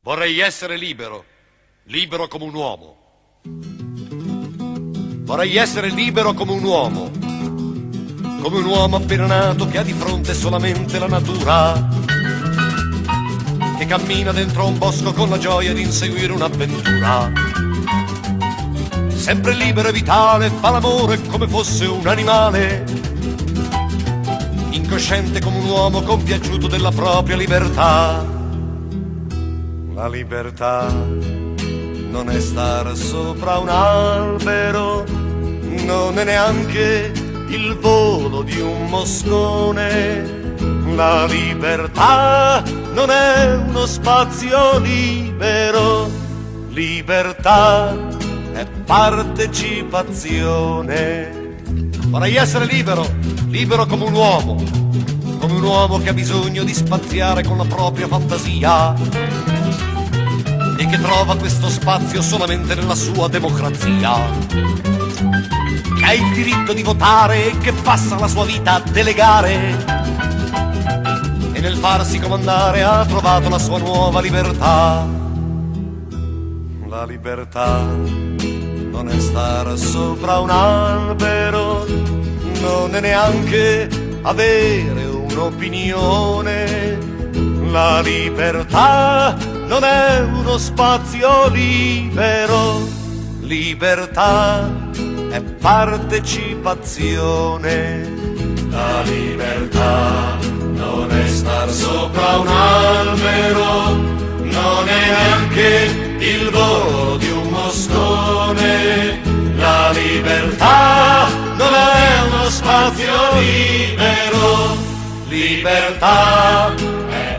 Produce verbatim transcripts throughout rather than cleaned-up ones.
Vorrei essere libero, libero come un uomo. Vorrei essere libero come un uomo, come un uomo appena nato che ha di fronte solamente la natura, che cammina dentro un bosco con la gioia di inseguire un'avventura. Sempre libero e vitale, fa l'amore come fosse un animale, incosciente come un uomo compiaciuto della propria libertà. La libertà non è star sopra un albero, non è neanche il volo di un moscone. La libertà non è uno spazio libero, libertà è partecipazione. Vorrei essere libero, libero come un uomo, come un uomo che ha bisogno di spaziare con la propria fantasia e che trova questo spazio solamente nella sua democrazia, che ha il diritto di votare e che passa la sua vita a delegare, e nel farsi comandare ha trovato la sua nuova libertà. La libertà non è stare sopra un albero, non è neanche avere un'opinione. La libertà non è uno spazio libero, libertà è partecipazione. La libertà non è star sopra un albero, non è neanche il volo di un moscone. La libertà non è uno spazio libero, libertà è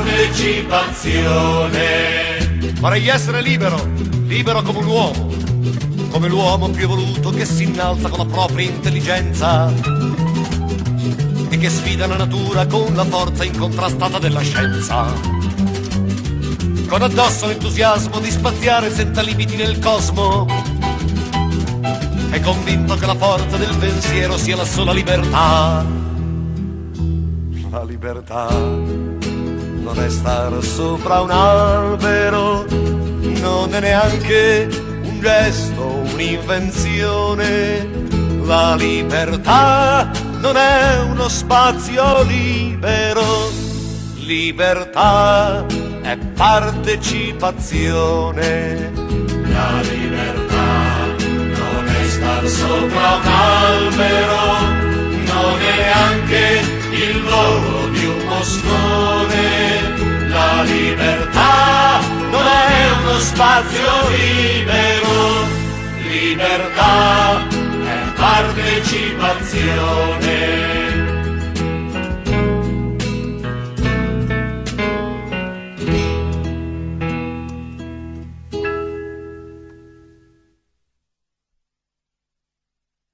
partecipazione. Vorrei essere libero, libero come un uomo, come l'uomo più evoluto che si innalza con la propria intelligenza e che sfida la natura con la forza incontrastata della scienza, con addosso l'entusiasmo di spaziare senza limiti nel cosmo, è convinto che la forza del pensiero sia la sola libertà. La libertà non è star sopra un albero, non è neanche un gesto, un'invenzione. La libertà non è uno spazio libero, libertà è partecipazione. La libertà non è star sopra un albero, non è neanche il volo di un moscone. La libertà non è uno spazio libero, libertà è partecipazione.